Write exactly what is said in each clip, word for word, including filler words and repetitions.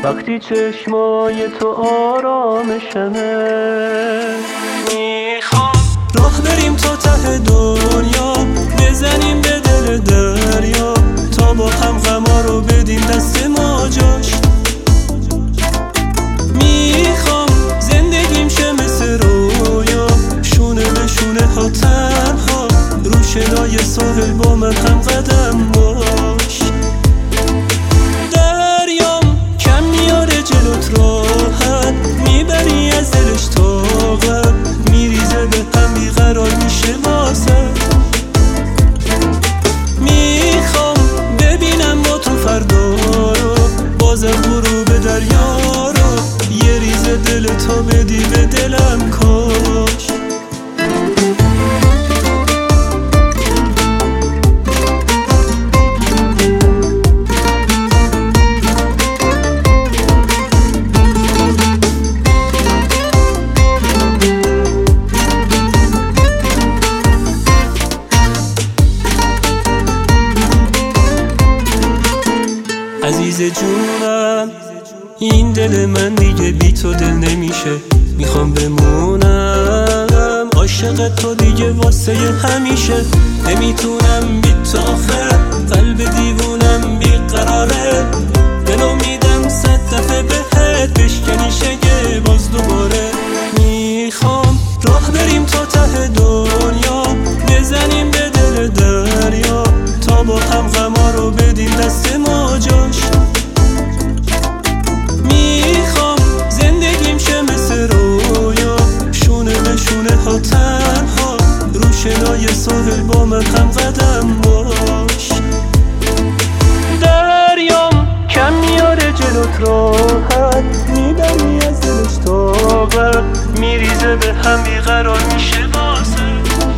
وقتی چشمای تو آرامشمه. میخوام راه بریم تا ته دنیا، بزنیم به دل دریا، تا با هم غما رو بدیم دست ما جاش. میخوام زندگیم شه مثل رویا، شونه به شونه ها تنها، رو شنای ساحل با من هم قدم باش. دریام کم میاره جلوت راحت، میبری از دلش طاقت، میریزه به هم بیقرار میشه واسه. میخوام ببینم با تو فردا رو، بازم غروب دریا رو، یه ریزه دل تو بدی به دلم کاش. عزیز جونم این دل من دیگه بی تو دل نمیشه، میخوام بمونم عاشق تو دیگه واسه همیشه. نمیتونم بی تو آخه، قلب دیوونم بیقراره، دلو میدم صد دفعه بهت بشکنی شگه باز دوباره. میخوام راه بریم تا ته دنیا، بزنیم به دل دریا، تا با هم غما رو بدیم دست ما جاش. میخوام زندگیم شه مثل رویا، شونه به شونه ها تنها، رو شنای ساحل با من هم قدم باش. دریام کم میاره جلوت راحت، میبری از دلش طاقت، میریزه به هم بیقرار میشه واسه.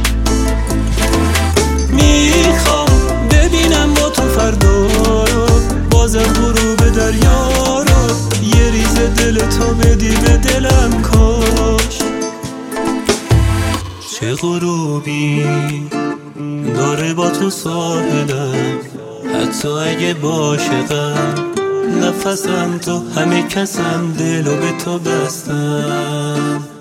میخوام ببینم با تو فردا رو، بازم غروب دریا رو، یه ریزه دل تو بدی به دلم کاش. چه غروبی داره با تو ساحلم، حتی اگه باشه غم نفسم تو همه کسم، دلو به تو بستم.